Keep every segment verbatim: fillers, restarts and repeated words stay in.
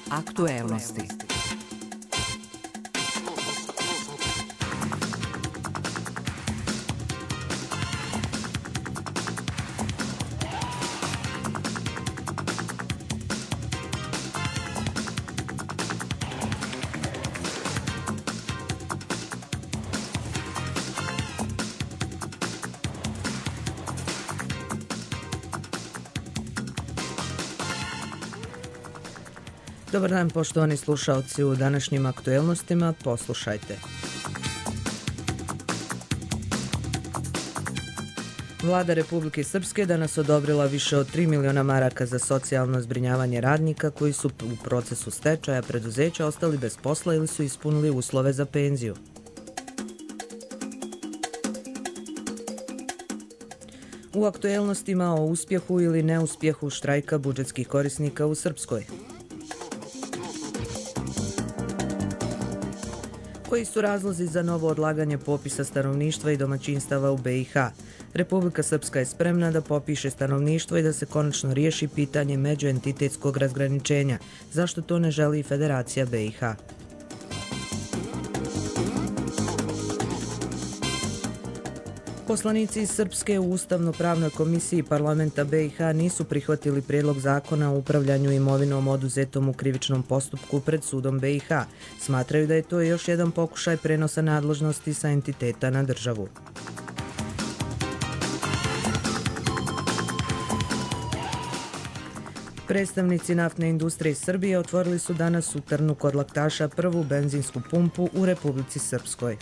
Aktuelnosti. Dobar dan, poštovani slušaoci, u današnjim aktuelnostima poslušajte. Vlada Republike Srpske danas odobrila više od tri miliona maraka za socijalno zbrinjavanje radnika koji su u procesu stečaja preduzeća ostali bez posla ili su ispunili uslove za penziju. U aktuelnostima o uspjehu ili neuspjehu štrajka budžetskih korisnika u Srpskoj. Koji su razlozi za novo odlaganje popisa stanovništva i domaćinstava u be i ha? Republika Srpska je spremna da popiše stanovništvo i da se konačno riješi pitanje međuentitetskog razgraničenja. Zašto to ne želi Federacija be i ha? Poslanici iz Srpske u Ustavno-pravnoj komisiji parlamenta be i ha nisu prihvatili prijedlog zakona o upravljanju imovinom oduzetom u krivičnom postupku pred sudom be i ha. Smatraju da je to još jedan pokušaj prenosa nadležnosti sa entiteta na državu. Predstavnici naftne industrije Srbije otvorili su danas u Trnu kod Laktaša prvu benzinsku pumpu u Republici Srpskoj.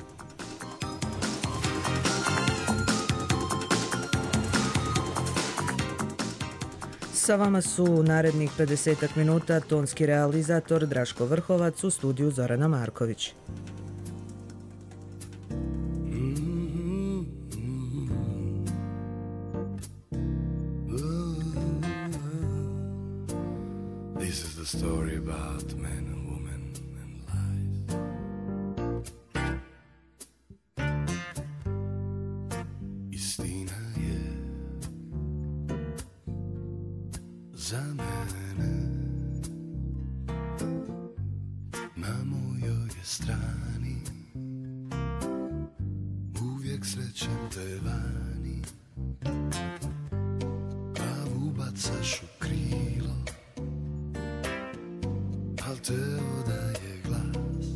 Sa vama su narednih pedesetak minuta tonski realizator Draško Vrhovac, u studiju Zorana Marković. This is the story about men and women and lies. Istina je za mene, na mojoj je strani, uvijek srećem te vani, glavu bacaš u krilo, al te odaje glas,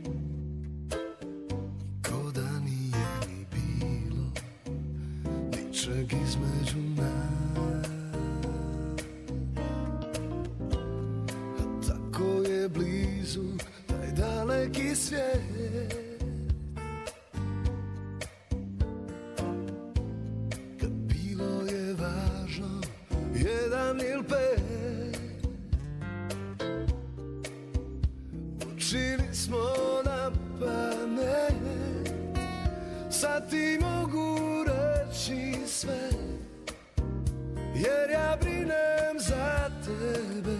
ko da nije ni bilo ničeg između nas. Blizu taj daleki svijet, kad bilo je važno jedan ili pet, učili smo na pamet, sad ti mogu reći sve, jer ja brinem za tebe.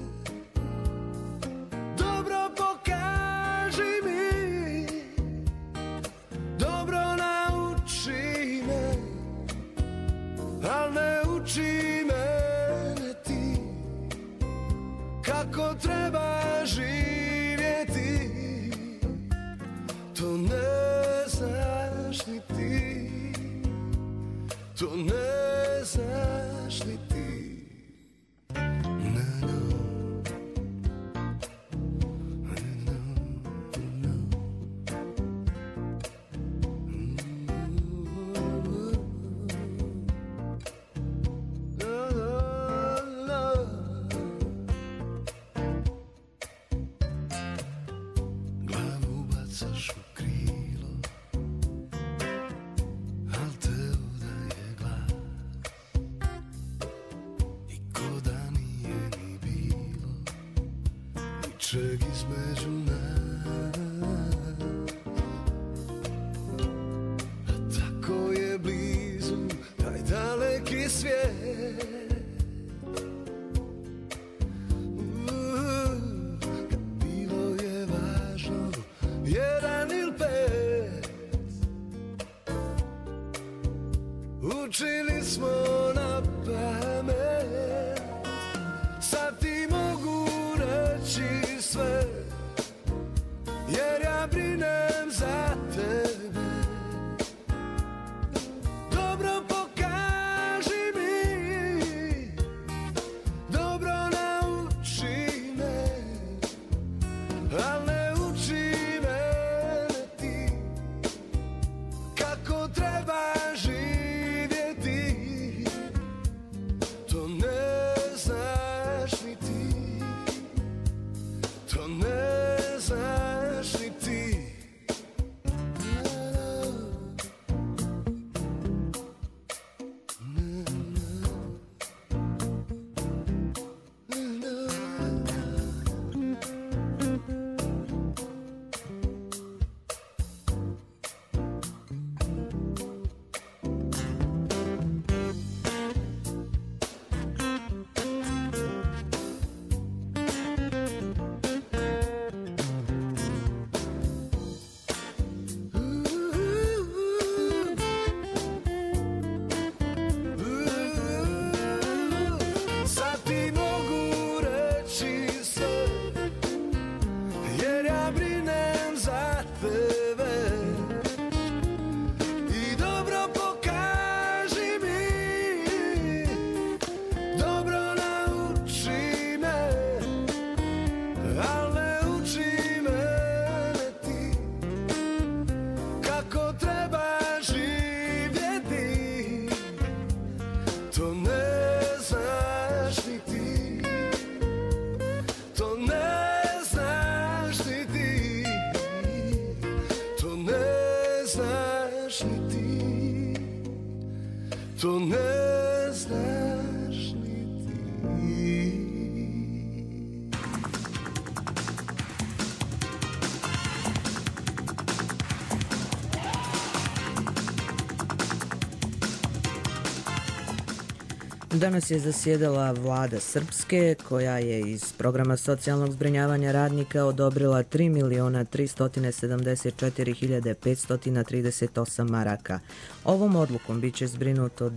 Kako treba živjeti, to ne znaš ni ti, to ne znaš ni ti. No, no. Čeg između nas, a tako je blizu taj daleki svijet. Uh, kad bilo je važno jedan ili pet, učili smo na pamet, sad ti mogu reći To ne znaš ni ti, to ne znaš ni ti, to ne znaš ni ti, to ne znaš ni ti. Danas je zasjedala vlada Srpske, koja je iz programa socijalnog zbrinjavanja radnika odobrila tri miliona tristo sedamdeset četiri hiljade petsto trideset osam maraka. Ovom odlukom biće zbrinuto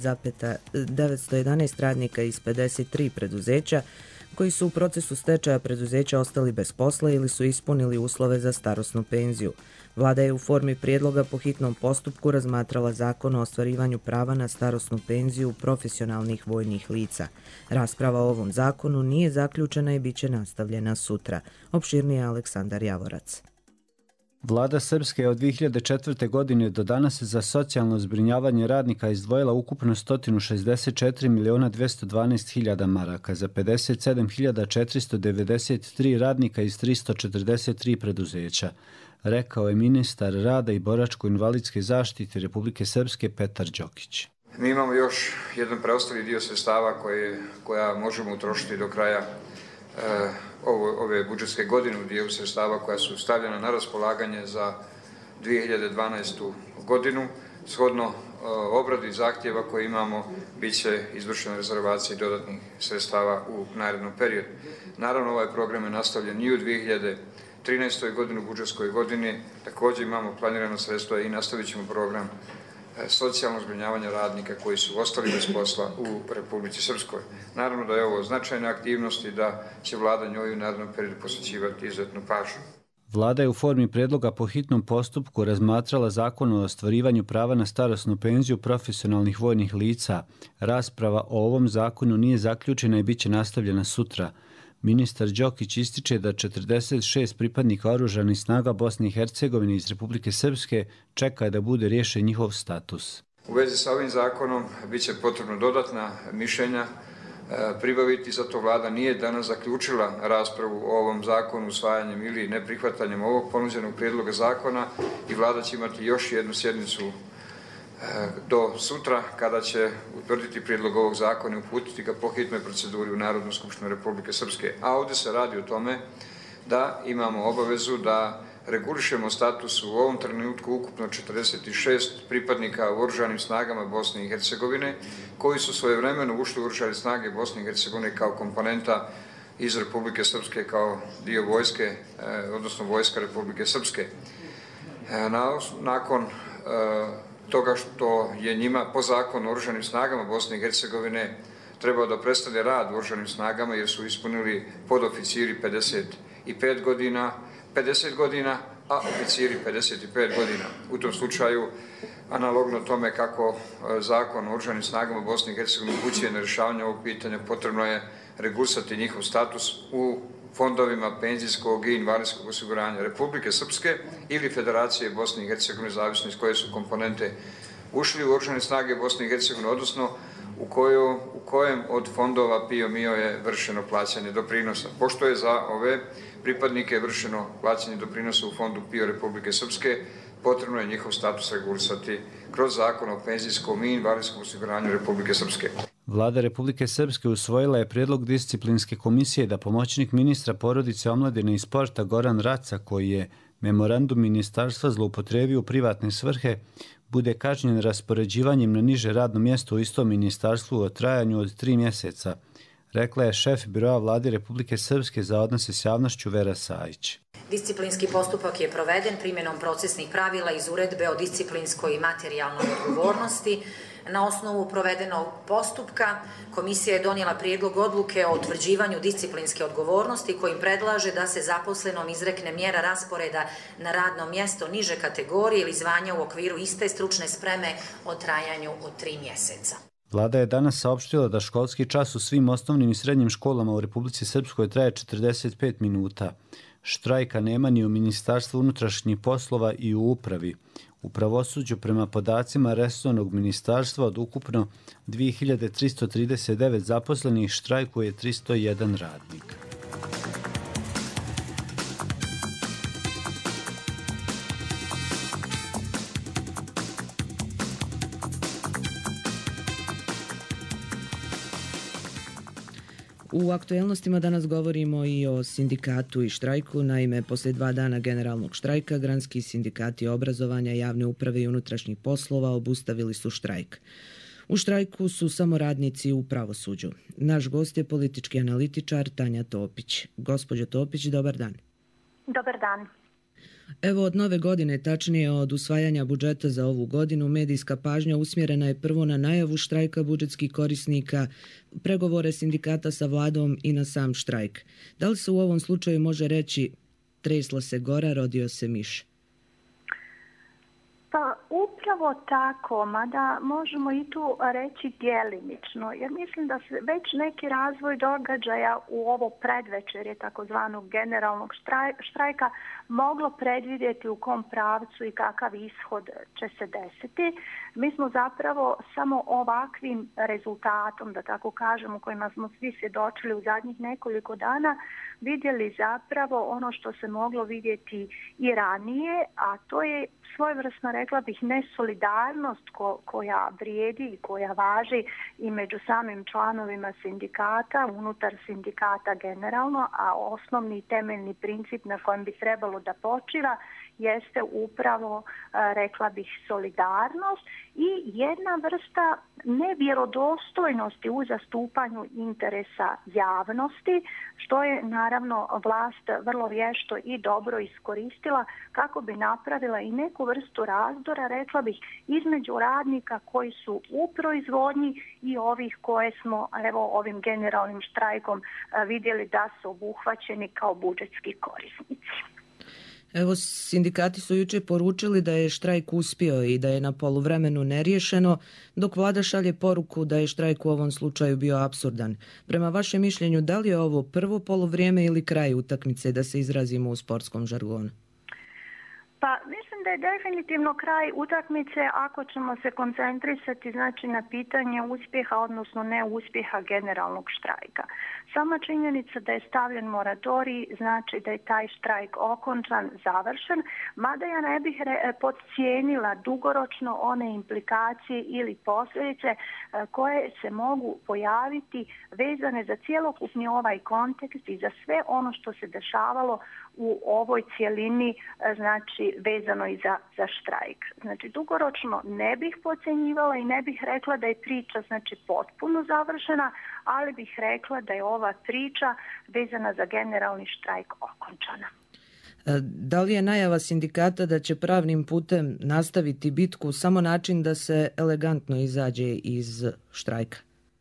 devetsto jedanaest radnika iz pedeset tri preduzeća koji su u procesu stečaja preduzeća ostali bez posla ili su ispunili uslove za starosnu penziju. Vlada je u formi prijedloga po hitnom postupku razmatrala zakon o ostvarivanju prava na starosnu penziju profesionalnih vojnih lica. Rasprava o ovom zakonu nije zaključena i bit će nastavljena sutra. Opširnije Aleksandar Javorac. Vlada Srpske je od dvije hiljade četvrte. godine do danas za socijalno zbrinjavanje radnika izdvojila ukupno sto šezdeset četiri miliona dvjesto dvanaest hiljada maraka za pedeset sedam hiljada četiristo devedeset tri radnika iz tristo četrdeset tri preduzeća, rekao je ministar rada i boračko-invalidske zaštite Republike Srpske Petar Đokić. Mi imamo još jedan preostali dio sredstava koje, koja možemo utrošiti do kraja e, ovo, ove budžetske godine u dijelu sredstava koja su stavljena na raspolaganje za dvije hiljade dvanaestu. godinu. Shodno e, obradi zahtjeva koje imamo, bit će izvršena rezervacija dodatnih sredstava u narednom periodu. Naravno, ovaj program je nastavljen i u dvije hiljade trinaestoj. godini, u budžetskoj godini. Također imamo planirano sredstva i nastavit ćemo program socijalnog zbrinjavanja radnika koji su ostali bez posla u Republici Srpskoj. Naravno da je ovo značajna aktivnost i da će vlada njoj u narednom periodu posvećivati izuzetnu pažnju. Vlada je u formi predloga po hitnom postupku razmatrala zakon o ostvarivanju prava na starosnu penziju profesionalnih vojnih lica. Rasprava o ovom zakonu nije zaključena i bit će nastavljena sutra. Ministar Đokić ističe da četrdeset šest pripadnika oružanih snaga Bosne i Hercegovine iz Republike Srpske čeka da bude riješen njihov status. U vezi sa ovim zakonom bit će potrebno dodatna mišljenja pribaviti, zato vlada nije danas zaključila raspravu o ovom zakonu usvajanjem ili neprihvatanjem ovog ponuđenog prijedloga zakona i vlada će imati još jednu sjednicu do sutra kada će utvrditi prijedlog ovog zakona i uputiti ga po hitnoj proceduri u Narodnu skupštinu Republike Srpske. A ovdje se radi o tome da imamo obavezu da regulišemo status u ovom trenutku ukupno četrdeset šest pripadnika u oružanim snagama Bosne i Hercegovine koji su svojevremeno ušli u oružane snage Bosne i Hercegovine kao komponenta iz Republike Srpske kao dio vojske, odnosno vojska Republike Srpske. Nakon toga što je njima po zakonu o oružanim snagama Bosne i Hercegovine trebao da prestane rad u oružanim snagama jer su ispunili podoficiri pedeset pet godina, pedeset godina, a oficiri pedeset pet godina. U tom slučaju, analogno tome kako zakon o oružanim snagama Bosne i Hercegovine upućuje na rješavanje ovog pitanja, potrebno je regulisati njihov status u fondovima penzijskog i invalidskog osiguranja Republike Srpske ili Federacije Bosne i Hercegovine, zavisno iz koje su komponente ušli u oružane snage Bosne i Hercegovine, odnosno u, koju, u kojem od fondova P I O M I O je vršeno plaćanje doprinosa. Pošto je za ove pripadnike vršeno plaćanje doprinosa u fondu P I O Republike Srpske, potrebno je njihov status regulisati kroz zakon o penzijskom i invalidskom osiguranju Republike Srpske. Vlada Republike Srpske usvojila je prijedlog disciplinske komisije da pomoćnik ministra porodice, omladine i sporta Goran Raca, koji je memorandum ministarstva zloupotrebio u privatne svrhe, bude kažnjen raspoređivanjem na niže radno mjesto u istom ministarstvu o trajanju od tri mjeseca, rekla je šef biroa Vlade Republike Srpske za odnose s javnošću Vera Sajić. Disciplinski postupak je proveden primjenom procesnih pravila iz uredbe o disciplinskoj i materijalnoj odgovornosti. Na osnovu provedenog postupka komisija je donijela prijedlog odluke o utvrđivanju disciplinske odgovornosti kojim predlaže da se zaposlenom izrekne mjera rasporeda na radno mjesto niže kategorije ili zvanja u okviru iste stručne spreme o trajanju od tri mjeseca. Vlada je danas saopštila da školski čas u svim osnovnim i srednjim školama u Republici Srpskoj traje četrdeset pet minuta. Štrajka nema ni u Ministarstvu unutrašnjih poslova i u upravi. U pravosuđu prema podacima resornog ministarstva od ukupno dvije hiljade tristo trideset devet zaposlenih štrajkuje tristo jedan radnik. U aktuelnostima danas govorimo i o sindikatu i štrajku. Naime, poslije dva dana generalnog štrajka, granski sindikati obrazovanja, javne uprave i unutrašnjih poslova obustavili su štrajk. U štrajku su samo radnici u pravosuđu. Naš gost je politički analitičar Tanja Topić. Gospođo Topić, dobar dan. Dobar dan. Evo, od nove godine, tačnije od usvajanja budžeta za ovu godinu, medijska pažnja usmjerena je prvo na najavu štrajka budžetskih korisnika, pregovore sindikata sa vladom i na sam štrajk. Da li se u ovom slučaju može reći tresla se gora, rodio se miš? Pa upravo tako, mada možemo i tu reći djelimično, jer mislim da se već neki razvoj događaja u ovo predvečerje takozvanog generalnog štrajka moglo predvidjeti u kom pravcu i kakav ishod će se desiti. Mi smo zapravo samo ovakvim rezultatom, da tako kažemo, kojima smo svi svjedočili u zadnjih nekoliko dana, vidjeli zapravo ono što se moglo vidjeti i ranije, a to je svojevrsna, rekla bih, nesolidarnost ko, koja vrijedi i koja važi i među samim članovima sindikata, unutar sindikata generalno, a osnovni temeljni princip na kojem bi trebalo da počiva jeste upravo, rekla bih, solidarnost i jedna vrsta nevjerodostojnosti u zastupanju interesa javnosti, što je naravno vlast vrlo vješto i dobro iskoristila kako bi napravila i neku vrstu razdora, rekla bih, između radnika koji su u proizvodnji i ovih koje smo evo ovim generalnim štrajkom vidjeli da su obuhvaćeni kao budžetski korisnici. Evo, sindikati su jučer poručili da je štrajk uspio i da je na poluvremenu neriješeno, dok vlada šalje poruku da je štrajk u ovom slučaju bio apsurdan. Prema vašem mišljenju, da li je ovo prvo poluvrijeme ili kraj utakmice, da se izrazimo u sportskom žargonu? Pa mislim da je definitivno kraj utakmice ako ćemo se koncentrisati, znači, na pitanje uspjeha, odnosno neuspjeha generalnog štrajka. Sama činjenica da je stavljen moratorij znači da je taj štrajk okončan, završen, mada ja ne bih re, podcijenila dugoročno one implikacije ili posljedice koje se mogu pojaviti vezane za cjelokupni ovaj kontekst i za sve ono što se dešavalo u ovoj cjelini, znači vezano i za, za štrajk. Znači dugoročno ne bih podcjenjivala i ne bih rekla da je priča, znači, potpuno završena, ali bih rekla da je ova priča vezana za generalni štrajk okončana. Da li je najava sindikata da će pravnim putem nastaviti bitku samo način da se elegantno izađe iz štrajka?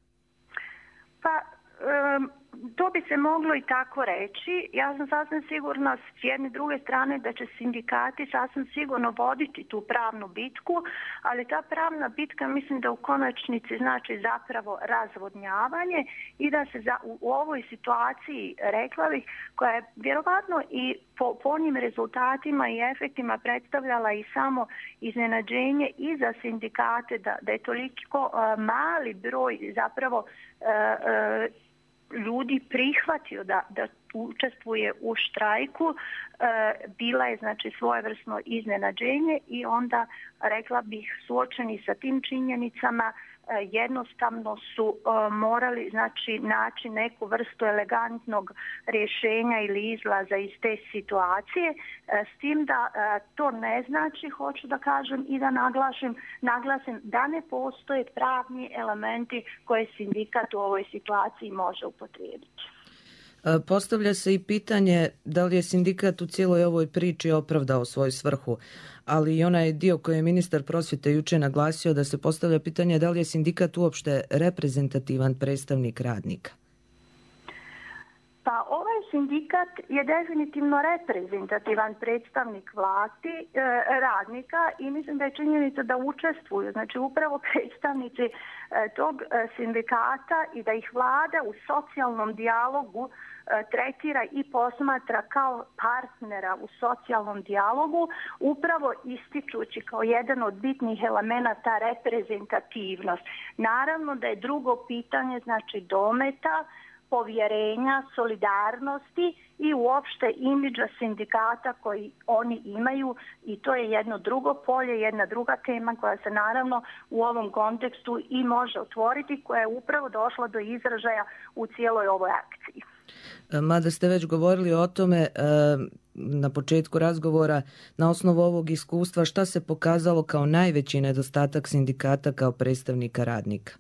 Pa um, to bi se moglo i tako reći. Ja sam sasvim sigurna s jedne druge strane da će sindikati sasvim sigurno voditi tu pravnu bitku, ali ta pravna bitka mislim da u konačnici znači zapravo razvodnjavanje i da se za, u, u ovoj situaciji, rekla bih, koja je vjerovatno i po, po onim rezultatima i efektima predstavljala i samo iznenađenje i za sindikate da, da je toliko uh, mali broj zapravo uh, uh, ljudi prihvatio da, da učestvuje u štrajku, e, bila je, znači, svojevrsno iznenađenje i onda, rekla bih, suočeni sa tim činjenicama e, jednostavno su e, morali, znači, naći neku vrstu elegantnog rješenja ili izlaza iz te situacije, e, s tim da e, to ne znači, hoću da kažem i da naglasim, naglasim da ne postoje pravni elementi koje sindikat u ovoj situaciji može upotrijebiti. Postavlja se i pitanje da li je sindikat u cijeloj ovoj priči opravdao svoju svrhu, ali i onaj dio koji je ministar prosvjete jučer naglasio da se postavlja pitanje da li je sindikat uopšte reprezentativan predstavnik radnika. Pa ovaj sindikat je definitivno reprezentativan predstavnik vlasti, e, radnika i mislim da je činjenica da učestvuju, znači upravo predstavnici e, tog e, sindikata i da ih vlada u socijalnom dijalogu e, tretira i posmatra kao partnera u socijalnom dijalogu, upravo ističući kao jedan od bitnih elemenata reprezentativnost. Naravno da je drugo pitanje, znači dometa, povjerenja, solidarnosti i uopšte imidža sindikata koji oni imaju i to je jedno drugo polje, jedna druga tema koja se naravno u ovom kontekstu i može otvoriti, koja je upravo došla do izražaja u cijeloj ovoj akciji. Mada ste već govorili o tome na početku razgovora, na osnovu ovog iskustva, šta se pokazalo kao najveći nedostatak sindikata kao predstavnika radnika?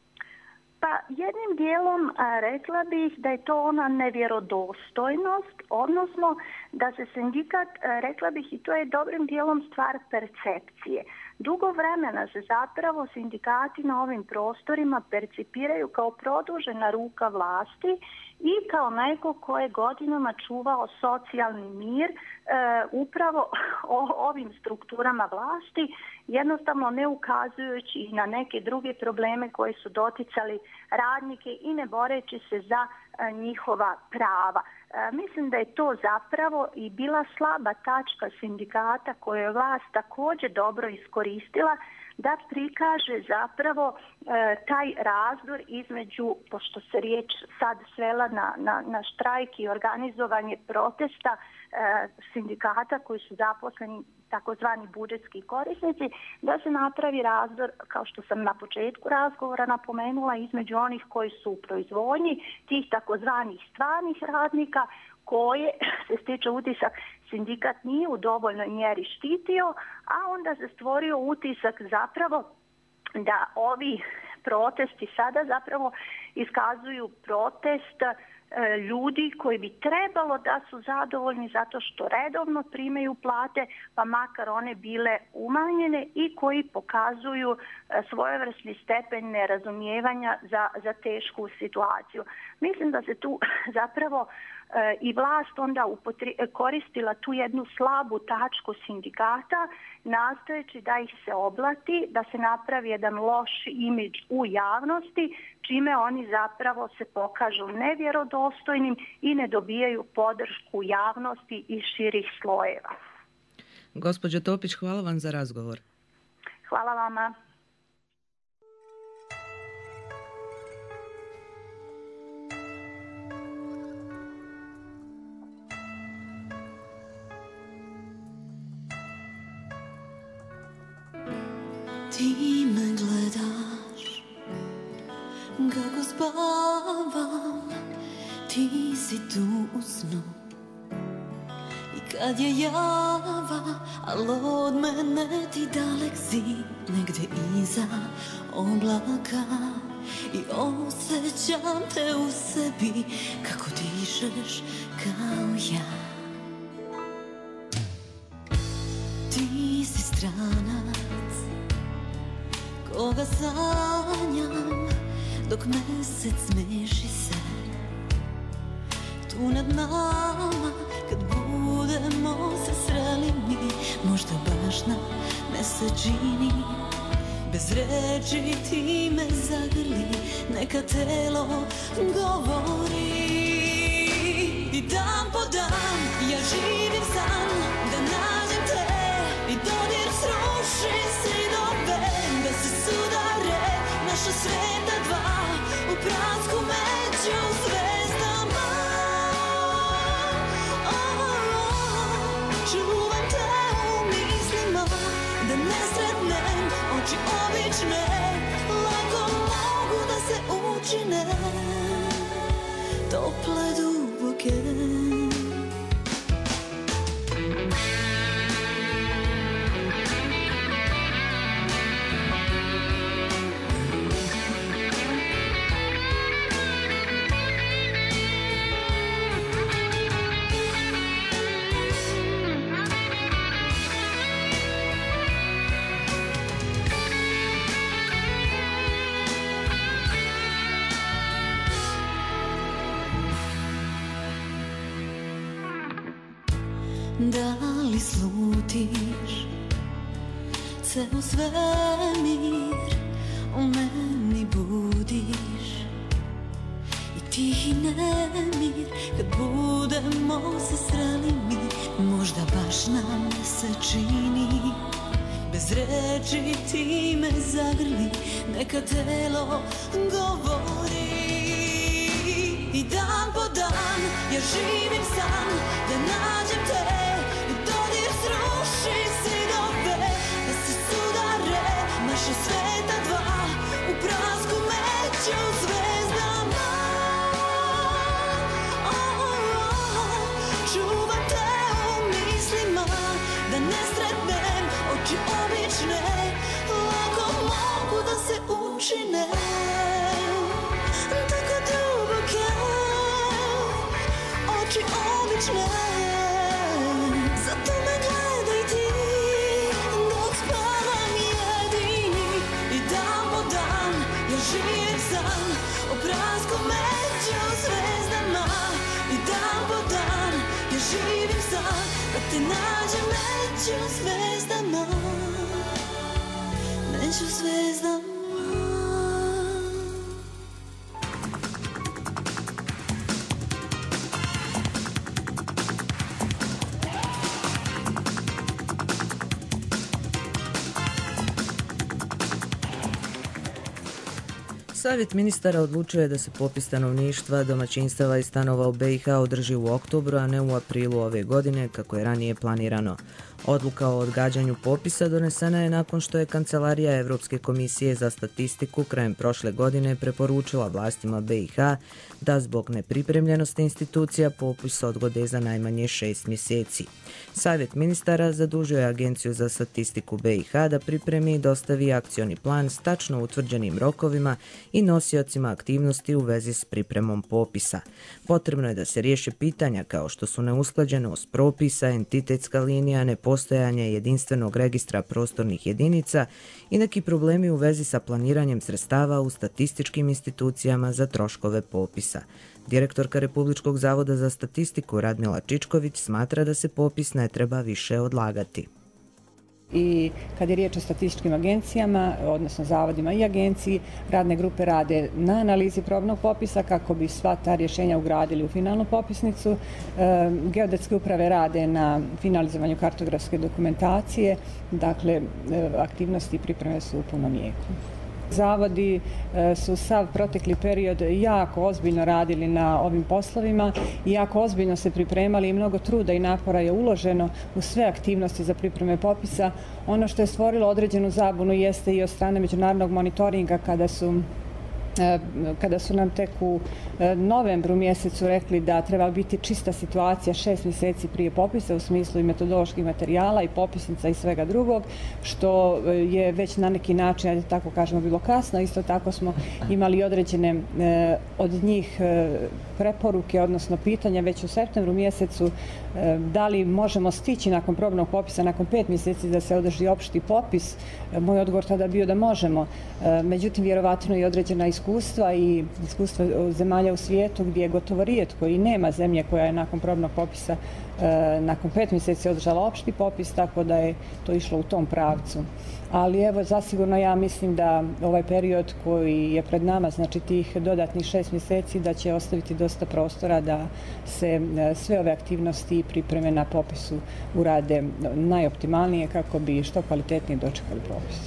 Pa jednim dijelom a, rekla bih da je to ona nevjerodostojnost, odnosno da se sindikat, a, rekla bih i to je dobrim dijelom stvar percepcije. Dugo vremena se zapravo sindikati na ovim prostorima percipiraju kao produžena ruka vlasti i kao neko ko je godinama čuvao socijalni mir e, upravo o ovim strukturama vlasti, jednostavno ne ukazujući i na neke druge probleme koji su doticali radnike i ne boreći se za e, njihova prava. E, mislim da je to zapravo i bila slaba tačka sindikata koju je vlast također dobro iskoristila da prikaže zapravo e, taj razdor između, pošto se riječ sad svela na, na, na štrajk i organizovanje protesta e, sindikata koji su zaposleni takozvani budžetski korisnici, da se napravi razdor, kao što sam na početku razgovora napomenula, između onih koji su u proizvodnji, tih takozvanih stvarnih radnika, koje se stiče utisak sindikat nije u dovoljnoj mjeri štitio, a onda se stvorio utisak zapravo da ovi protesti sada zapravo iskazuju protest e, ljudi koji bi trebalo da su zadovoljni zato što redovno primaju plate, pa makar one bile umanjene i koji pokazuju e, svojevrsni stepen nerazumijevanja za, za tešku situaciju. Mislim da se tu zapravo i vlast onda upotri, koristila tu jednu slabu tačku sindikata nastojeći da ih se oblati, da se napravi jedan loš imidž u javnosti, čime oni zapravo se pokažu nevjerodostojnim i ne dobijaju podršku javnosti i širih slojeva. Gospođo Topić, hvala vam za razgovor. Hvala vama. Ti me gledaš kako spavam, ti si tu u snu i kad je java, al od mene ti dalek si, negdje iza oblaka i osjećam te u sebi kako dišeš kao ja. Ti si stranac koga sanjam dok mjesec smeši se tu nad nama, kad budemo se sreli mi, možda baš na mesečini. Bez reči ti me zagrli, neka telo govori. I dan po dan ja živim san da nađem te i dodir sruši zidove, da se sudare naša sveta dva u pransku među zvezdama. Oh, oh, čuvam te u mislima, da ne sretnem oči obične, lako mogu da se učine tople duboke. Da li slutiš ceo svemir u meni budiš i tihi nemir kad budemo se sreli mi, možda baš nam se čini bez reči ti me zagrli, neka telo govori. I dan po dan ja živim san da nađem te, i dodir sruši zidove, da se sudare naša sveta dva u prasku meću zvezdama. Oh, oh, oh, čuvam te u mislima, da ne sretnem oči obične, lako mogu da se učine. Oči obične, zato me gledaj ti dok spavam jedini. I dan po dan ja živim san o prasku među zvezdama. I dan po dan ja živim san da te nađem među zvezdama, među zvezdama. Savjet ministara odlučio je da se popis stanovništva, domaćinstava i stanova u B i H održi u oktobru, a ne u aprilu ove godine, kako je ranije planirano. Odluka o odgađanju popisa donesena je nakon što je Kancelarija Evropske komisije za statistiku krajem prošle godine preporučila vlastima B i H da zbog nepripremljenosti institucija popis odgode za najmanje šest mjeseci. Savjet ministara zadužio je Agenciju za statistiku B i H da pripremi i dostavi akcioni plan s tačno utvrđenim rokovima i nosiocima aktivnosti u vezi s pripremom popisa. Potrebno je da se riješe pitanja kao što su neusklađenost propisa, entitetska linija, nepostojanje jedinstvenog registra prostornih jedinica i neki problemi u vezi sa planiranjem sredstava u statističkim institucijama za troškove popisa. Direktorka Republičkog zavoda za statistiku Radmila Čičković smatra da se popis ne treba više odlagati. I kad je riječ o statističkim agencijama, odnosno zavodima i agenciji, radne grupe rade na analizi probnog popisa kako bi sva ta rješenja ugradili u finalnu popisnicu. Geodetske uprave rade na finalizovanju kartografske dokumentacije, dakle aktivnosti i pripreme su u punom jeku. Zavodi su sav protekli period jako ozbiljno radili na ovim poslovima i jako ozbiljno se pripremali i mnogo truda i napora je uloženo u sve aktivnosti za pripreme popisa. Ono što je stvorilo određenu zabunu jeste i od strane međunarodnog monitoringa kada su kada su nam tek u novembru mjesecu rekli da treba biti čista situacija šest mjeseci prije popisa u smislu i metodoloških materijala i popisnica i svega drugog, što je već na neki način, da tako kažemo, bilo kasno. Isto tako smo imali određene od njih preporuke, odnosno pitanja već u septembru mjesecu da li možemo stići nakon probnog popisa, nakon pet mjeseci da se održi opšti popis. Moj odgovor tada bio da možemo. Međutim, vjerovatno i određena iskustva i iskustva zemalja u svijetu gdje je gotovo rijetko i nema zemlje koja je nakon probnog popisa nakon pet mjeseci održala opšti popis, tako da je to išlo u tom pravcu. Ali evo, zasigurno ja mislim da ovaj period koji je pred nama, znači tih dodatnih šest mjeseci, da će ostaviti dosta prostora da se sve ove aktivnosti i pripreme na popisu urade najoptimalnije kako bi što kvalitetnije dočekali popis.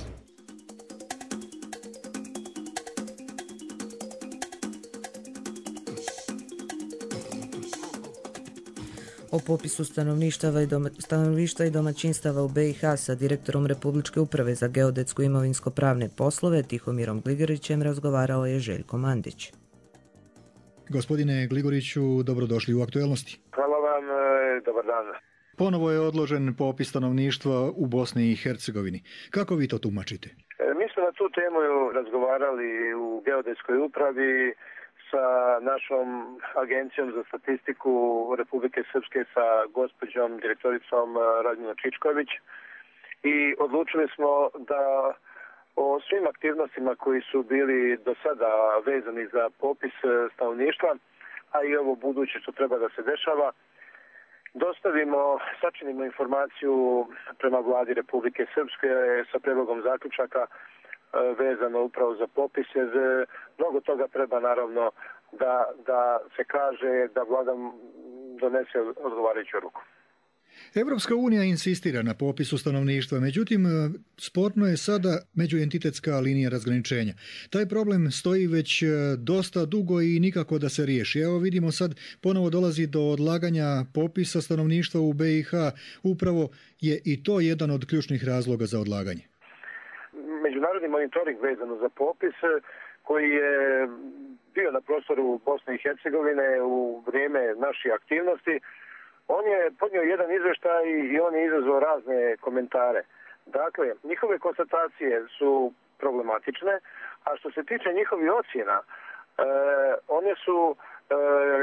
O popisu stanovništva i, doma, stanovništva i domaćinstava u B i H sa direktorom Republičke uprave za geodetsku i imovinsko-pravne poslove Tihomirom Gligorićem razgovarao je Željko Mandić. Gospodine Gligoriću, dobrodošli u Aktuelnosti. Hvala vam, dobar dan. Ponovo je odložen popis stanovništva u Bosni i Hercegovini. Kako vi to tumačite? Mi smo na tu temu razgovarali u geodetskoj upravi sa našom agencijom za statistiku Republike Srpske, sa gospođom direktoricom Radmila Čičković, i odlučili smo da o svim aktivnostima koji su bili do sada vezani za popis stanovništva, a i ovo buduće što treba da se dešava, dostavimo, sačinimo informaciju prema vladi Republike Srpske sa predlogom zaključaka vezano upravo za popis, jer mnogo toga treba naravno da, da se kaže, da vlada donese odgovarajuću ruku. Evropska unija insistira na popisu stanovništva, međutim, sporno je sada međuentitetska linija razgraničenja. Taj problem stoji već dosta dugo i nikako da se riješi. Evo vidimo sad ponovo dolazi do odlaganja popisa stanovništva u B i H. Upravo je i to jedan od ključnih razloga za odlaganje. Međunarodni monitoring vezano za popis koji je bio na prostoru Bosne i Hercegovine u vrijeme naših aktivnosti, on je podnio jedan izvještaj i on je izazvao razne komentare. Dakle, njihove konstatacije su problematične, a što se tiče njihovih ocjena, e, one su e,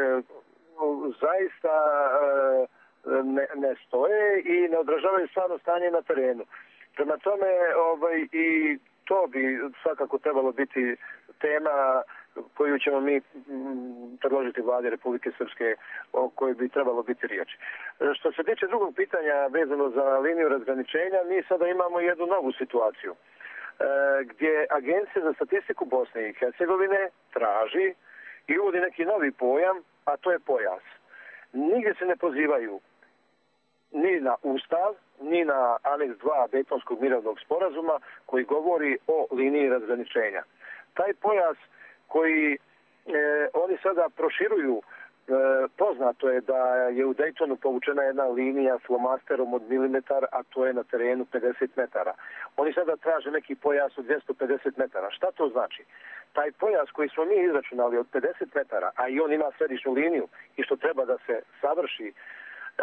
zaista e, ne, ne stoje i ne odražavaju stvarno stanje na terenu. Prema tome, ovaj, i to bi svakako trebalo biti tema koju ćemo mi predložiti vladi Republike Srpske, o kojoj bi trebalo biti riječ. Što se tiče drugog pitanja vezano za liniju razgraničenja, mi sada imamo jednu novu situaciju gdje Agencija za statistiku Bosne i Hercegovine traži i uvodi neki novi pojam, a to je pojas. Nigdje se ne pozivaju ni na Ustav, ni na aneks dva Dejtonskog mirovnog sporazuma koji govori o liniji razgraničenja. Taj pojas koji e, oni sada proširuju, e, poznato je da je u Dejtonu povučena jedna linija flomasterom od milimetar, a to je na terenu pedeset metara. Oni sada traže neki pojas od dvjesto pedeset metara. Šta to znači? Taj pojas koji smo mi izračunali od pedeset metara, a i on ima središnju liniju i što treba da se savrši, e,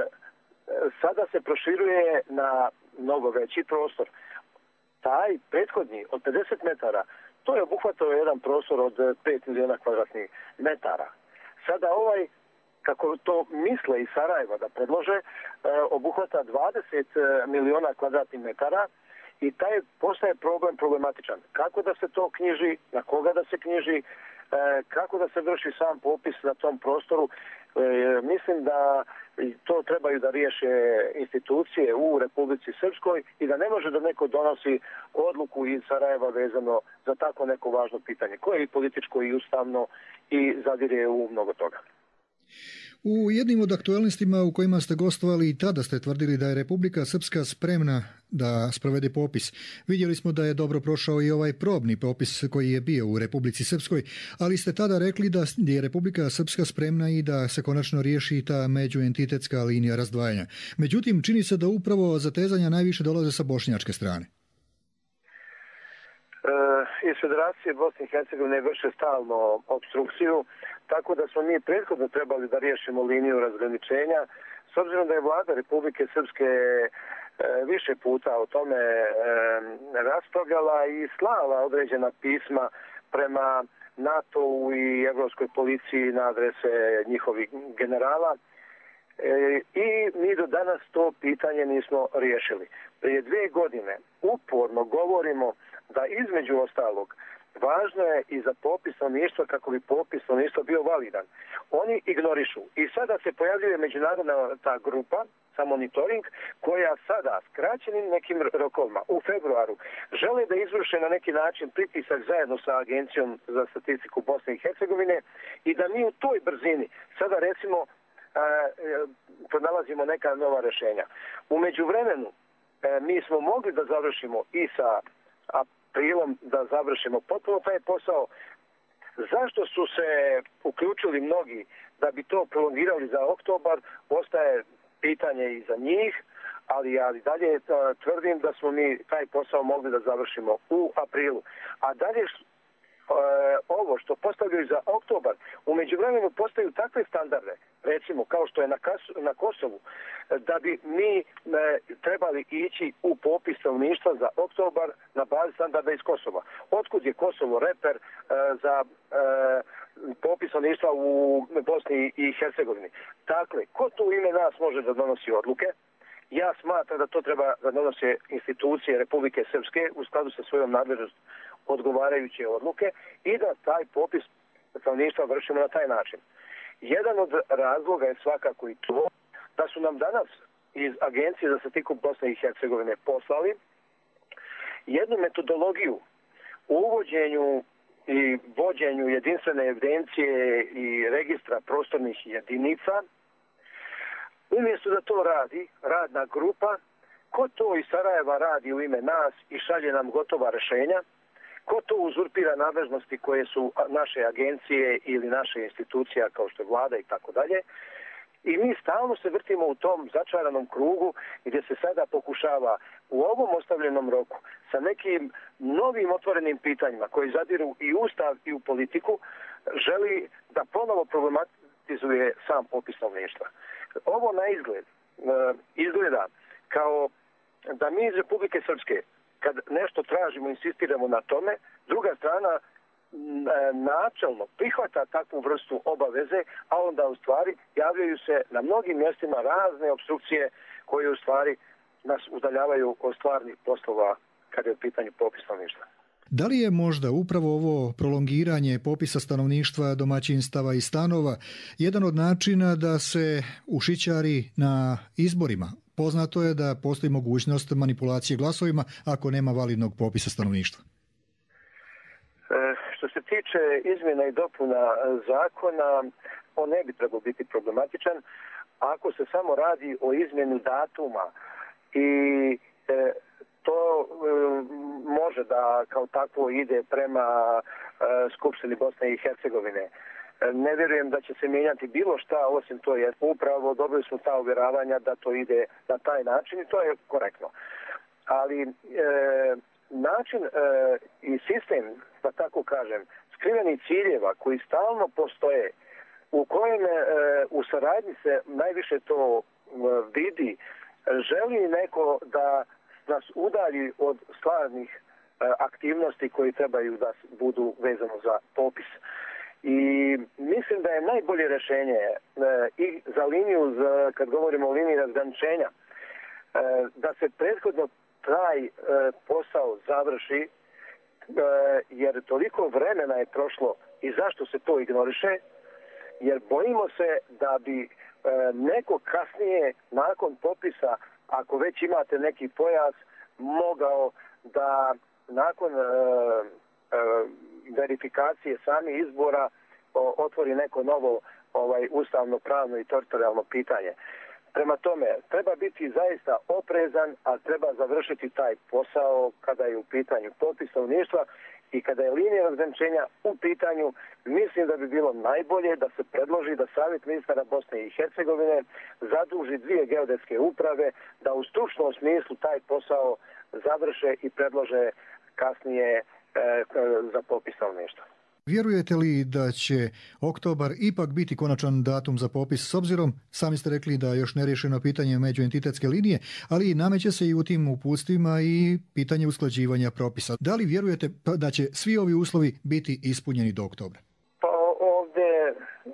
sada se proširuje na mnogo veći prostor. Taj prethodni od pedeset metara, to je obuhvatao jedan prostor od pet miliona kvadratnih metara. Sada ovaj, kako to misle iz Sarajeva da predlože, obuhvata dvadeset miliona kvadratnih metara i taj postaje problem problematičan. Kako da se to knjiži, na koga da se knjiži, kako da se vrši sam popis na tom prostoru. Mislim da to trebaju da riješe institucije u Republici Srpskoj i da ne može da neko donosi odluku iz Sarajeva vezano za tako neko važno pitanje, koje je i političko i ustavno i zadire u mnogo toga. U jednim od aktualnostima u kojima ste gostovali i tada ste tvrdili da je Republika Srpska spremna da sprovede popis. Vidjeli smo da je dobro prošao i ovaj probni popis koji je bio u Republici Srpskoj, ali ste tada rekli da je Republika Srpska spremna i da se konačno riješi ta međuentitetska linija razdvajanja. Međutim, čini se da upravo zatezanja najviše dolaze sa bošnjačke strane. Iz Federacije Bosne i Hercegovine vrše stalno obstrukciju, tako da smo mi prethodno trebali da riješimo liniju razgraničenja. S obzirom da je vlada Republike Srpske više puta o tome raspravljala i slala određena pisma prema NATO-u i Evropskoj policiji na adrese njihovih generala, i mi do danas to pitanje nismo riješili. Prije dvije godine uporno govorimo da između ostalog važno je i za popis stanovništva kako bi popis stanovništva bio validan. Oni ignorišu. I sada se pojavljuje međunarodna ta grupa za monitoring koja sada skraćenim nekim rokovima u februaru žele da izvrše na neki način pritisak zajedno sa Agencijom za statistiku Bosne i Hercegovine i da mi u toj brzini sada recimo pronalazimo neka nova rješenja. U međuvremenu mi smo mogli da završimo i sa aprilom da završimo potpuno taj posao. Zašto su se uključili mnogi da bi to prolongirali za oktobar, ostaje pitanje i za njih, ali, ali dalje tvrdim da smo mi taj posao mogli da završimo u aprilu. A dalje ovo što postavljaju za oktobar, u međuvremenu postaju takve standarde, recimo kao što je na, Kas, na Kosovu, da bi mi e, trebali ići u popis stanovništva za oktobar na bazi standarda iz Kosova. Otkud je Kosovo reper e, za e, popis stanovništva u Bosni i Hercegovini? Dakle, ko tu ime nas može da donosi odluke? Ja smatram da to treba da donose institucije Republike Srpske u skladu sa svojom nadležnostom odgovarajuće odluke i da taj popis stanovništva vršimo na taj način. Jedan od razloga je svakako i to da su nam danas iz Agencije za statistiku Bosne i Hercegovine poslali jednu metodologiju u uvođenju i vođenju jedinstvene evidencije i registra prostornih jedinica. Umjesto da to radi radna grupa, ko to iz Sarajeva radi u ime nas i šalje nam gotova rješenja, ko to uzurpira nadležnosti koje su naše agencije ili naše institucija kao što je vlada i tako dalje. I mi stalno se vrtimo u tom začaranom krugu gdje se sada pokušava u ovom ostavljenom roku sa nekim novim otvorenim pitanjima koji zadiru i ustav i u politiku želi da ponovo problematizuje sam popis stanovništva. Ovo na izgled izgleda kao da mi iz Republike Srpske kad nešto tražimo, insistiramo na tome, druga strana načelno prihvata takvu vrstu obaveze, a onda u stvari javljaju se na mnogim mjestima razne opstrukcije koje u stvari nas udaljavaju od stvarnih poslova kada je u pitanju popis stanovništva. Da li je možda upravo ovo prolongiranje popisa stanovništva, domaćinstava i stanova jedan od načina da se ušićari na izborima? Poznato je da postoji mogućnost manipulacije glasovima ako nema validnog popisa stanovništva. Što se tiče izmjena i dopuna zakona, on ne bi trebao biti problematičan ako se samo radi o izmjenu datuma i e, to e, može da kao takvo ide prema e, Skupštini Bosne i Hercegovine. Ne vjerujem da će se mijenjati bilo šta, osim to je upravo dobili smo ta uvjeravanja da to ide na taj način i to je korektno. Ali e, način e, i sistem, da tako kažem, skrivenih ciljeva koji stalno postoje, u kojem e, u saradnji se najviše to e, vidi, želi neko da nas udalji od stvarnih e, aktivnosti koji trebaju da budu vezano za popis. I mislim da je najbolje rješenje e, i za liniju, za, kad govorimo o liniji razgraničenja, e, da se prethodno taj e, posao završi, e, jer toliko vremena je prošlo i zašto se to ignoriše, jer bojimo se da bi e, neko kasnije nakon popisa, ako već imate neki pojas, mogao da nakon e, e, verifikacije samih izbora o, otvori neko novo ovaj ustavno, pravno i teritorijalno pitanje. Prema tome, treba biti zaista oprezan, a treba završiti taj posao kada je u pitanju popis stanovništva i kada je linija razgraničenja u pitanju. Mislim da bi bilo najbolje da se predloži da Savjet ministara Bosne i Hercegovine zaduži dvije geodetske uprave da u stručnom smislu taj posao završe i predlože kasnije e, za popis stanovništva. Vjerujete li da će oktobar ipak biti konačan datum za popis, s obzirom, sami ste rekli da još neriješeno pitanje međuentitetske linije, ali nameće se i u tim uputstvima i pitanje usklađivanja propisa. Da li vjerujete da će svi ovi uslovi biti ispunjeni do oktobra? Pa ovdje e,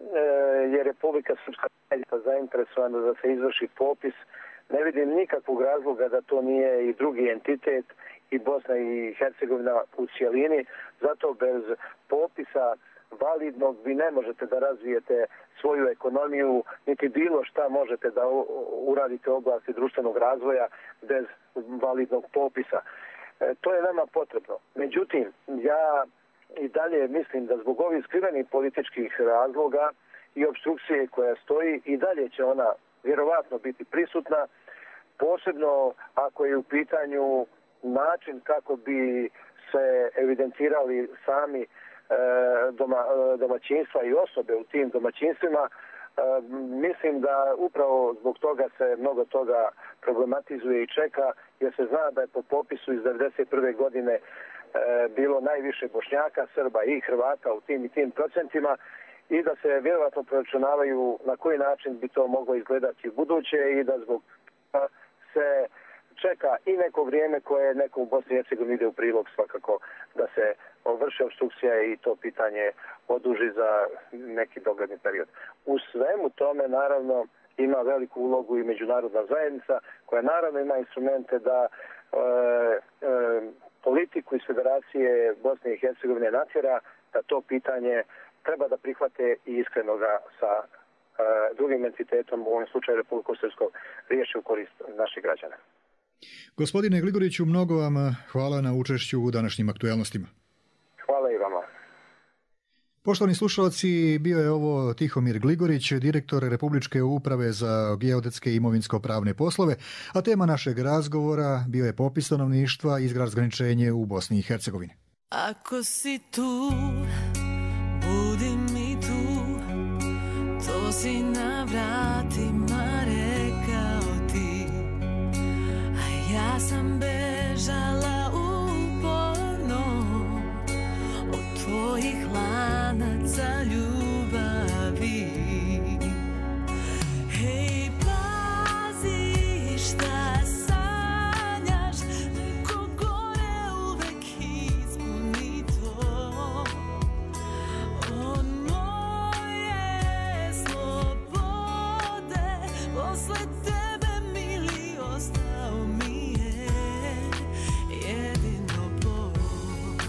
je Republika Srpska zainteresovana da se izvrši popis. Ne vidim nikakvog razloga da to nije i drugi entitet i Bosna i Hercegovina u cijelini. Zato bez popisa validnog vi ne možete da razvijete svoju ekonomiju, niti bilo šta možete da uradite u oblasti društvenog razvoja bez validnog popisa. E, to je nama potrebno. Međutim, ja i dalje mislim da zbog ovih skrivenih političkih razloga i obstrukcije koja stoji, i dalje će ona vjerovatno biti prisutna, posebno ako je u pitanju način kako bi se evidentirali sami e, doma, domaćinstva i osobe u tim domaćinstvima. E, mislim da upravo zbog toga se mnogo toga problematizuje i čeka, jer se zna da je po popisu iz devedeset prve godine e, bilo najviše Bošnjaka, Srba i Hrvata u tim i tim procentima i da se vjerovatno proračunavaju na koji način bi to moglo izgledati u buduće i da zbog se čeka i neko vrijeme koje neko u Bosni i Hercegovini ide u prilog svakako da se vrši obstrukcija i to pitanje oduži za neki dogledni period. U svemu tome naravno ima veliku ulogu i međunarodna zajednica koja naravno ima instrumente da e, e, politiku iz Federacije Bosne i Hercegovine natjera da to pitanje treba da prihvate i iskreno ga sa drugim entitetom, u ovom slučaju Republiku Srpsku, riješi u korist naših građana. Gospodine Gligoriću, mnogo vam hvala na učešću u današnjim aktuelnostima. Hvala i vama. Poštovani slušalci, bio je ovo Tihomir Gligorić, direktor Republičke uprave za geodetske i imovinsko-pravne poslove, a tema našeg razgovora bio je popis stanovništva i razgraničenje u Bosni i Hercegovini. Ako si tu, budi mi tu, to si na vratima rekao ti, a ja sam bežala uporno od tvojih lanaca ljubavi. Hej, pazi šta sanjaš, neko gore uvek ispuni to. Od moje slobode, posle tebe mili ostao mi je jedino Bog.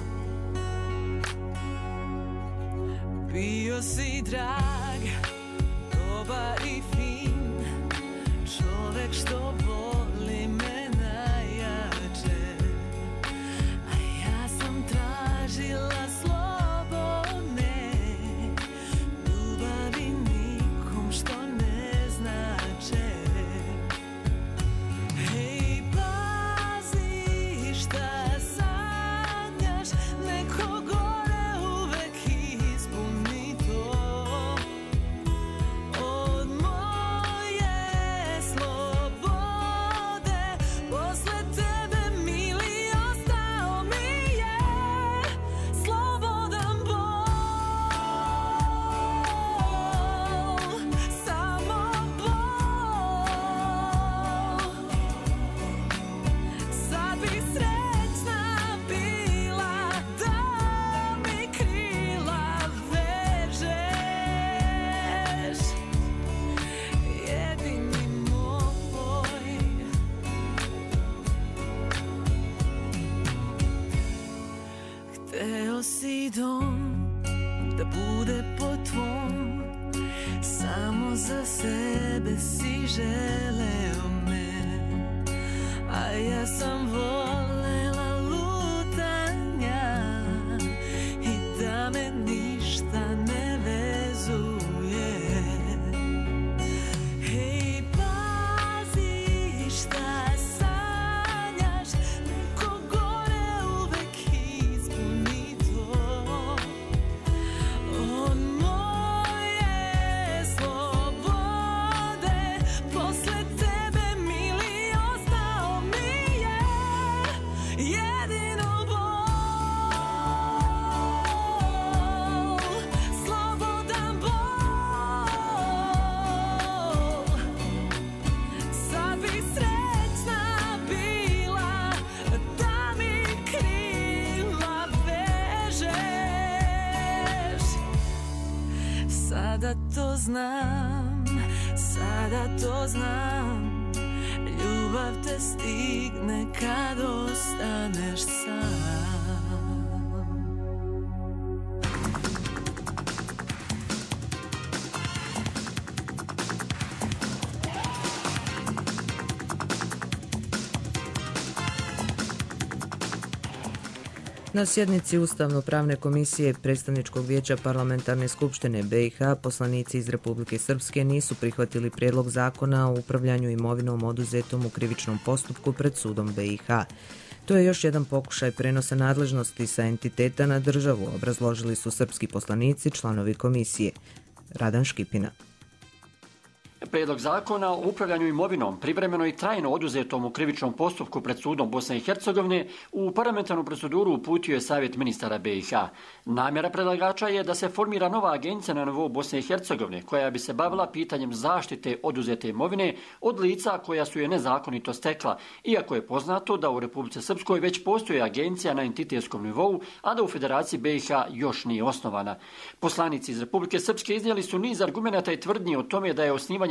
Bio si drag, dobar i fin, čovek što voli me najjače, a ja sam tražila slobodne ljubavi nikom što ne znače. Hej, pazi šta sanjaš, neko gore uvek ispuni to. Od moje slobode, posle tebe mili ostao mi je slobodan bol. Samo bol. Sad bi srećna bila da mi krila vežeš, jedini moj. Hteo si dom da bude po tvom, samo za sebe si želeo me, a ja sam volela lutanja i da me ništa ne vezuje. Hej, pazi šta sanjaš, neko gore uvek ispuni to. Od moje slobode, posle tebe mili ostao mi je jedino bol. Slobodan bol. Sad bi srećna bila da mi krila vežeš. Sada to znam, sada to znam, ljubav te stigne kad ostaneš sam. Na sjednici Ustavno-pravne komisije Predstavničkog vijeća Parlamentarne skupštine be i ha poslanici iz Republike Srpske nisu prihvatili prijedlog zakona o upravljanju imovinom oduzetom u krivičnom postupku pred sudom be i ha. To je još jedan pokušaj prenosa nadležnosti sa entiteta na državu, obrazložili su srpski poslanici, članovi komisije. Radan Škipina. Prijedlog zakona o upravljanju imovinom privremeno i trajno oduzetom u krivičnom postupku pred sudom Bosne i Hercegovine u parlamentarnu proceduru uputio je Savjet ministara be i ha. Namjera predlagača je da se formira nova agencija na nivou Bosne i Hercegovine koja bi se bavila pitanjem zaštite oduzete imovine od lica koja su je nezakonito stekla, iako je poznato da u Republici Srpskoj već postoji agencija na entitetskom nivou, a da u Federaciji be i ha još nije osnovana. Poslanici iz Republike Srpske iznijeli su niz argumenata i tvrdnji o tome da je osnivanje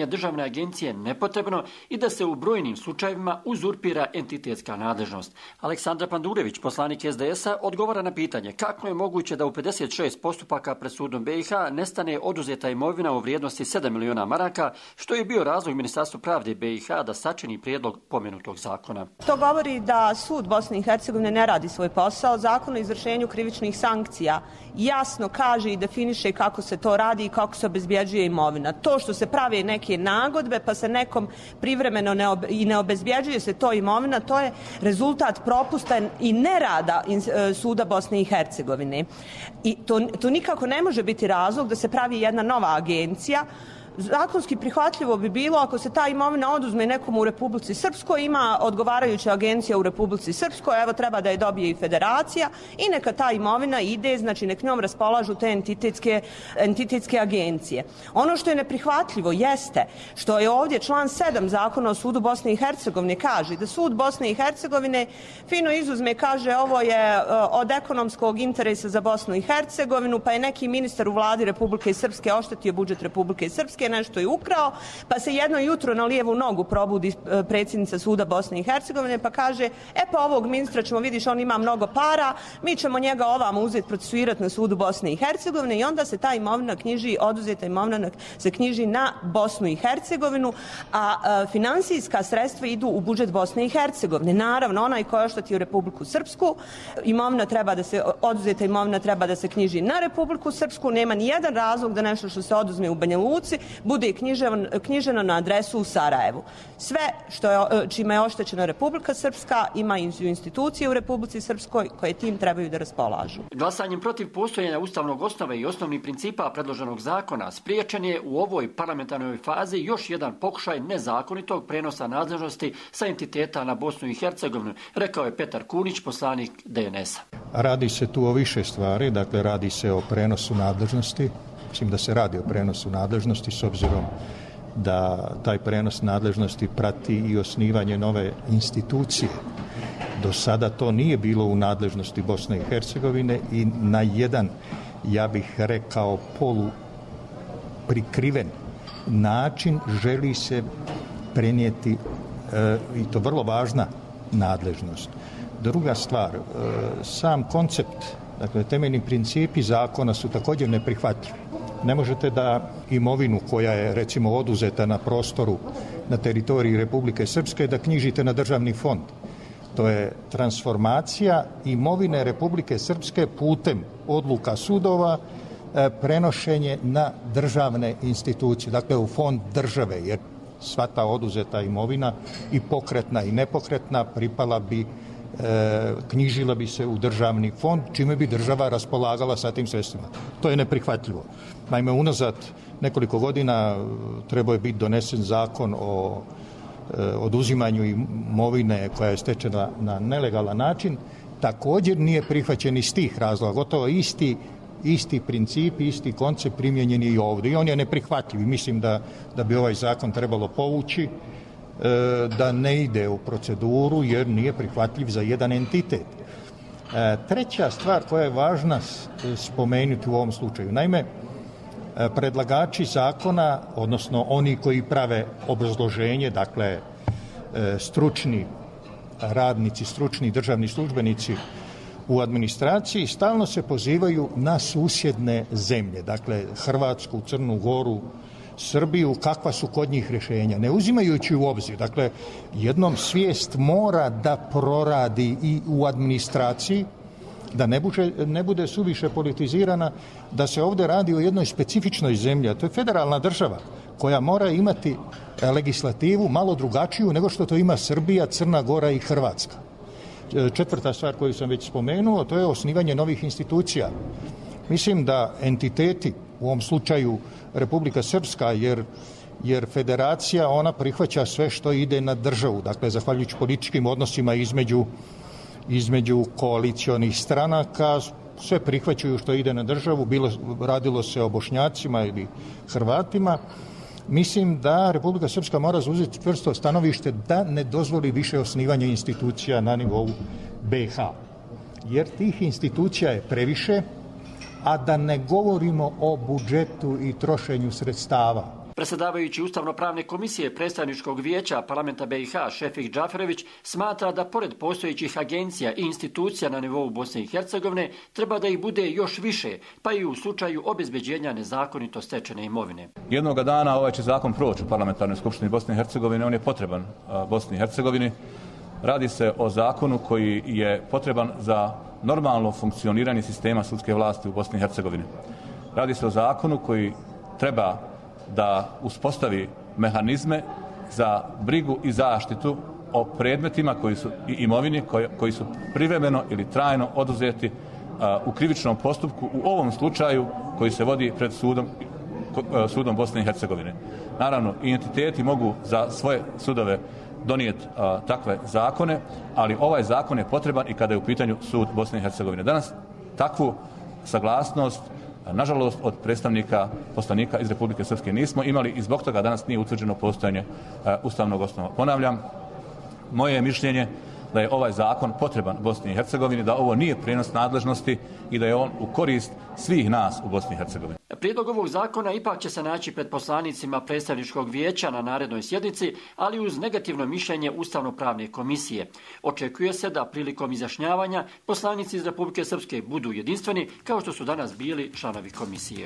osnivanje državne agencije nepotrebno i da se u brojnim slučajevima uzurpira entitetska nadležnost. Aleksandra Pandurević, poslanik S D S-a, odgovara na pitanje kako je moguće da u pedeset šest postupaka pred sudom B i H nestane oduzeta imovina u vrijednosti sedam miliona maraka, što je bio razlog Ministarstva pravde B i H da sačini prijedlog pomenutog zakona. To govori da sud Bosne i Hercegovine ne radi svoj posao. Zakon o izvršenju krivičnih sankcija jasno kaže i definiše kako se to radi i kako se obezbjeđuje imovina. To što se prave neke nagodbe pa se nekom privremeno ne ob, i ne obezbjeđuje se to imovina, to je rezultat propusta i nerada suda Bosne i Hercegovine. I to, to nikako ne može biti razlog da se pravi jedna nova agencija. Zakonski prihvatljivo bi bilo ako se ta imovina oduzme nekom u Republici Srpskoj, ima odgovarajuća agencija u Republici Srpskoj, evo treba da je dobije i federacija i neka ta imovina ide, znači nek njom raspolažu te entitetske, entitetske agencije. Ono što je neprihvatljivo jeste što je ovdje član sedam Zakona o sudu Bosne i Hercegovine kaže da sud Bosne i Hercegovine fino izuzme, kaže ovo je od ekonomskog interesa za Bosnu i Hercegovinu, pa je neki ministar u vladi Republike Srpske oštetio budžet Republike Srpske, nešto je ukrao, pa se jedno jutro na lijevu nogu probudi predsjednica suda Bosne i Hercegovine pa kaže, e pa ovog ministra ćemo, vidiš, on ima mnogo para, mi ćemo njega ovamo uzeti procesuirati na sudu Bosne i Hercegovine i onda se ta imovina knjiži, oduzeta imovina se knjiži na Bosnu i Hercegovinu, a, a finansijska sredstva idu u budžet Bosne i Hercegovine. Naravno, onaj koji je oštetio Republiku Srpsku, imovina treba da se, oduzeta imovina treba da se knjiži na Republiku Srpsku, nema ni jedan razlog da nešto što se oduzme u Banja Luci bude knjižen, knjiženo na adresu u Sarajevu. Sve što je, čime je oštećena Republika Srpska ima institucije u Republici Srpskoj koje tim trebaju da raspolažu. Glasanjem protiv postojanja ustavnog osnove i osnovnih principa predloženog zakona spriječen je u ovoj parlamentarnoj fazi još jedan pokušaj nezakonitog prenosa nadležnosti sa entiteta na Bosnu i Hercegovinu, rekao je Petar Kunić, poslanik D N S-a. Radi se tu o više stvari, dakle radi se o prenosu nadležnosti. Mislim da se radi o prenosu nadležnosti s obzirom da taj prenos nadležnosti prati i osnivanje nove institucije. Do sada to nije bilo u nadležnosti Bosne i Hercegovine i na jedan, ja bih rekao, polu prikriven način želi se prenijeti e, i to vrlo važna nadležnost. Druga stvar, e, sam koncept, dakle temeljni principi zakona su također neprihvatljivi. Ne možete da imovinu koja je recimo oduzeta na prostoru na teritoriji Republike Srpske da knjižite na državni fond. To je transformacija imovine Republike Srpske putem odluka sudova, prenošenje na državne institucije, dakle u fond države, jer sva ta oduzeta imovina i pokretna i nepokretna pripala bi, e, knjižila bi se u državni fond, čime bi država raspolagala sa tim sredstvima. To je neprihvatljivo. Naime, unazad nekoliko godina trebao je biti donesen zakon o e, oduzimanju imovine koja je stečena na nelegalan način, također nije prihvaćen iz tih razloga. Gotovo isti isti princip, isti koncept primijenjen je i ovdje. I on je neprihvatljiv. Mislim da, da bi ovaj zakon trebalo povući, e, da ne ide u proceduru jer nije prihvatljiv za jedan entitet. E, treća stvar koja je važna spomenuti u ovom slučaju. Naime, predlagači zakona, odnosno oni koji prave obrazloženje, dakle e, stručni radnici, stručni državni službenici u administraciji, stalno se pozivaju na susjedne zemlje, dakle Hrvatsku, Crnu Goru, Srbiju, kakva su kod njih rješenja. Ne uzimajući u obzir, dakle jednom svijest mora da proradi i u administraciji, da ne bude, ne bude suviše politizirana, da se ovdje radi o jednoj specifičnoj zemlji, a to je federalna država koja mora imati legislativu malo drugačiju nego što to ima Srbija, Crna Gora i Hrvatska. Četvrta stvar koju sam već spomenuo, to je osnivanje novih institucija. Mislim da entiteti, u ovom slučaju Republika Srpska, jer, jer federacija, ona prihvaća sve što ide na državu, dakle, zahvaljujući političkim odnosima između, između koalicionih stranaka, sve prihvaćaju što ide na državu, bilo, radilo se o Bošnjacima ili Hrvatima. Mislim da Republika Srpska mora zauzeti čvrsto stanovište da ne dozvoli više osnivanje institucija na nivou B i H. Jer tih institucija je previše, a da ne govorimo o budžetu i trošenju sredstava. Predsjedavajući Ustavno-pravne komisije predstavničkog vijeća parlamenta B i H Šefik Džaferović smatra da pored postojećih agencija i institucija na nivou Bosne i Hercegovine treba da ih bude još više, pa i u slučaju obezbeđenja nezakonito stečene imovine. Jednoga dana ovaj će zakon proći u parlamentarnoj skupštini Bosne i Hercegovine, on je potreban Bosni i Hercegovini. Radi se o zakonu koji je potreban za normalno funkcioniranje sistema sudske vlasti u Bosni i Hercegovini. Radi se o zakonu koji treba da uspostavi mehanizme za brigu i zaštitu o predmetima koji su, i imovini koji, koji su privremeno ili trajno oduzeti a, u krivičnom postupku, u ovom slučaju koji se vodi pred sudom, a, sudom Bosne i Hercegovine. Naravno, i entiteti mogu za svoje sudove donijeti a, takve zakone, ali ovaj zakon je potreban i kada je u pitanju sud Bosne i Hercegovine. Danas takvu saglasnost, nažalost, od predstavnika poslanika iz Republike Srpske nismo imali i zbog toga danas nije utvrđeno postojanje uh, ustavnog osnova. Ponavljam, moje je mišljenje da je ovaj zakon potreban Bosni i Hercegovini, da ovo nije prijenos nadležnosti i da je on u korist svih nas u Bosni i Hercegovini. Prijedlog ovog zakona ipak će se naći pred poslanicima predstavničkog vijeća na narednoj sjednici, ali uz negativno mišljenje Ustavno-pravne komisije. Očekuje se da prilikom izjašnjavanja poslanici iz Republike Srpske budu jedinstveni, kao što su danas bili članovi komisije.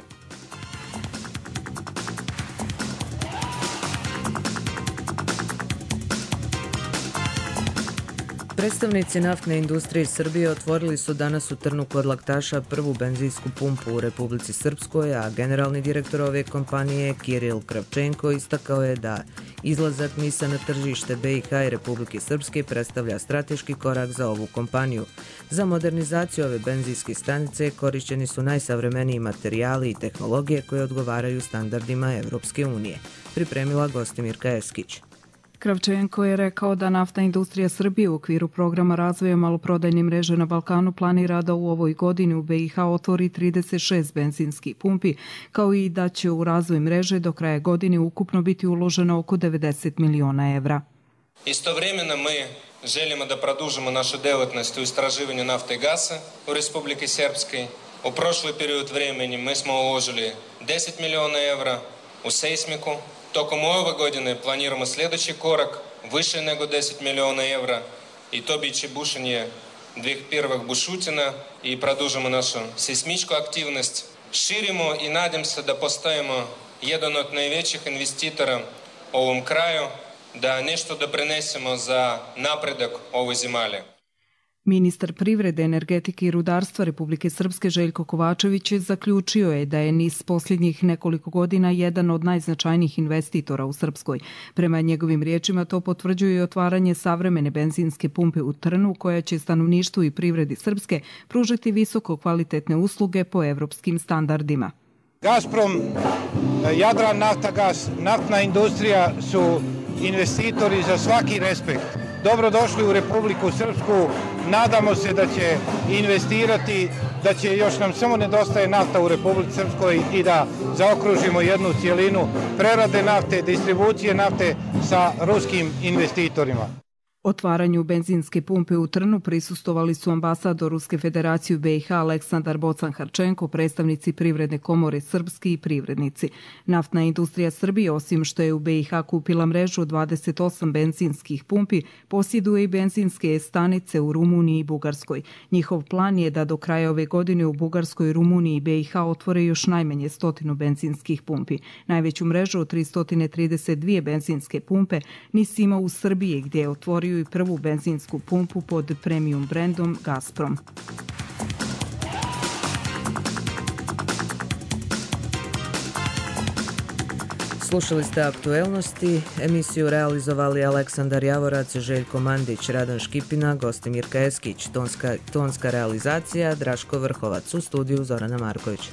Predstavnici naftne industrije Srbije otvorili su danas u Trnu kod Laktaša prvu benzinsku pumpu u Republici Srpskoj, a generalni direktor ove kompanije Kiril Kravčenko istakao je da izlazak NIS-a na tržište B i H i Republike Srpske predstavlja strateški korak za ovu kompaniju. Za modernizaciju ove benzinske stanice korišćeni su najsavremeniji materijali i tehnologije koje odgovaraju standardima Evropske unije. Pripremila Gostimirka Eskić. Kravčenko je rekao da naftna industrija Srbije u okviru programa razvoja maloprodajne mreže na Balkanu planira da u ovoj godini u B i H otvori trideset šest benzinskih pumpi, kao i da će u razvoj mreže do kraja godine ukupno biti uloženo oko devedeset miliona evra. Istovremeno mi želimo da produžimo našu delatnost u istraživanju nafte i gasa u Republike Srpskoj. U prošli period vremeni mi smo uložili deset miliona evra u seismiku. Tokom ove godine planiramo sljedeći korak, više nego deset miliona evra, i to biće bušenje dvih prvih bušutina i produžimo našu seismičku aktivnost. Širimo i nadam se da postajemo jedan od najvećih investitora u ovom kraju, da nešto doprinesemo za napredak ove zemlje. Ministar privrede, energetike i rudarstva Republike Srpske Željko Kovačević zaključio je da je NIS posljednjih nekoliko godina jedan od najznačajnijih investitora u Srpskoj. Prema njegovim riječima to potvrđuje i otvaranje savremene benzinske pumpe u Trnu koja će stanovništvu i privredi Srpske pružiti visoko kvalitetne usluge po evropskim standardima. Gazprom, Jadran Naftagas, naftna industrija su investitori za svaki respekt. Dobrodošli u Republiku Srpsku, nadamo se da će investirati, da će još nam samo nedostaje nafta u Republici Srpskoj i da zaokružimo jednu cijelinu prerade nafte, distribucije nafte sa ruskim investitorima. Otvaranju benzinske pumpe u Trnu prisustovali su ambasador Ruske federacije u B i H Aleksandar Bocan-Harčenko, predstavnici Privredne komore Srpski i privrednici. Naftna industrija Srbije, osim što je u B i H kupila mrežu od dvadeset osam benzinskih pumpi, posjeduje i benzinske stanice u Rumuniji i Bugarskoj. Njihov plan je da do kraja ove godine u Bugarskoj, Rumuniji i B i H otvore još najmanje stotinu benzinskih pumpi. Najveću mrežu od tristo trideset dvije benzinske pumpe NIS ima u Srbiji, gdje je otvorio i prvu benzinsku pumpu pod premium brendom Gazprom. Slušali ste aktuelnosti, emisiju realizovali Aleksandar Javorac, Željko Mandić, Radan Škipina, Gostimirka Eskić, tonska, tonska realizacija Draško Vrhovac, u studiju Zorana Marković.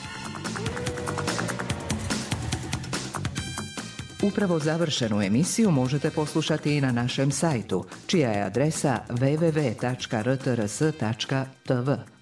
Upravo završenu emisiju možete poslušati i na našem sajtu, čija je adresa w w w tačka r t r s tačka t v.